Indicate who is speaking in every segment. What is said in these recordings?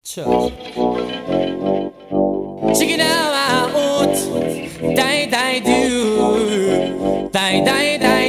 Speaker 1: Church. Chicken out, die die do, die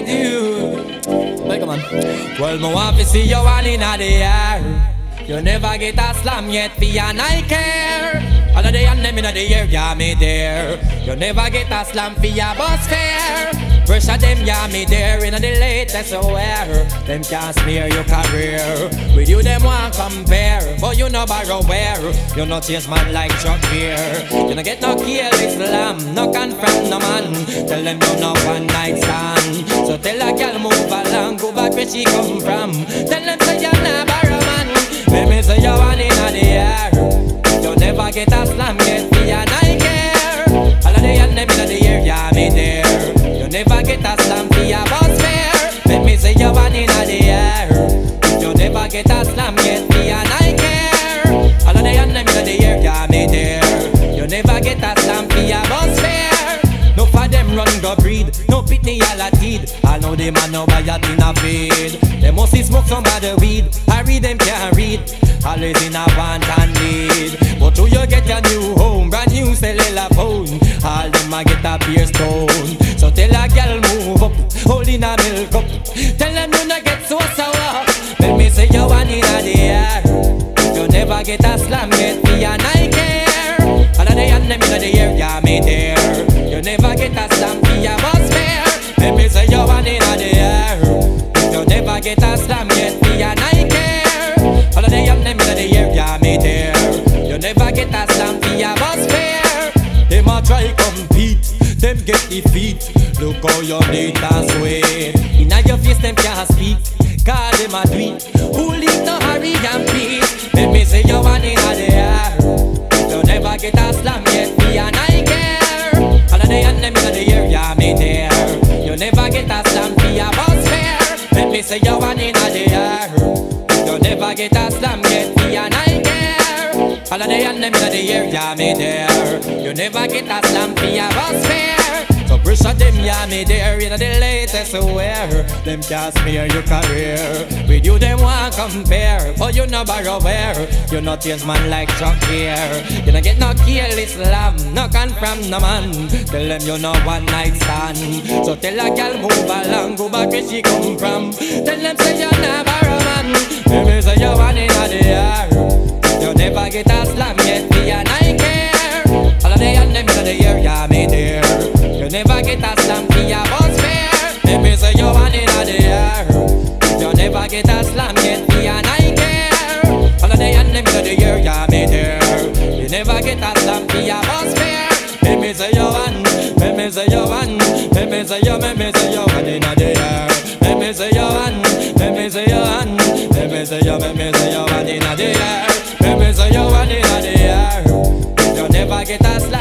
Speaker 1: do. Wait, come on. Well, my want to see you all in the air. You never get a slam yet, for and I care. All of the and them in the air, yeah me there. You never get a slam for your bus fare. Pressure them, yeah me there in the latest wear. Them can't smear your career. With you them want compare, but you no borrow where. You no change man like Chuck Beer. You no get no kill Islam, no confront no man. Tell them you no one night stand. So tell a girl move along, go back where she come from. Tell them say you not borrow man. Let me say you want in the air. You never get a slam yet, for and I care. All of the and them in the air, yeah me there. You never get a slam for your bus fare. Let me say you want in the air. You never get a slam yet, for and I care. All of the and them in the air, yeah me there. You never get a slam for your bus fare. No for them run go breed, no pitney all a teed. I know them a no buy a tin a feed. They must see smoke some other weed. I read them can't read, always in a want and need. But till you get your new home, brand new cellular phone, all them a get a beer stone. So tell a girl move up, holding a milk cup. Tell them you no get so sour. Let me say you want in the air. You never get a slam yet, me and I care. All of the and them in the air, yeah me there. You never get a slam for your bus fare. Let me say you want in the air. You never get a slam yet, me and I care. All of the and them in the air, yeah me there. You never get a slam for your bus fare. Them a try compete, them get defeat. Look how you need and sweat. Inna your face them can't speak, cause them a do it. Who leave no hurry and peace. Let me say you want in the air. You never get a slam yet, me and I care. All of the and them in the air, yeah me there. You never get a slam for your bus fare. Let me say you want in the air. You never get a slam yet, me and I care. All of the and them in the air, yeah me there. You never get a slam for your bus fare. So pressure them, yeah me there in the latest wear. Them can't smear your career. With you them want compare, but you no borrow where. You no change man like Chuck Beer. You no get no kill Islam, no confront no man. Tell them you no one night stand. So tell a girl move along, go back where she come from. Tell them say you not borrow man. Maybe say you want in the air. You never get a slam yet, me and I care. All of the and them in the air, yeah me there. You never get a slam for your bus fare. Let me say you want in the air. You never get a slam yet, me and I care. All of the and them in the air, yeah me there. You never get a slam for your bus fare. Let me say you want, let me say you want, let me say you want in the air. Let me say you want, let me say you want, let me say you want in the air. Let me say you want in the air. You never get a slam.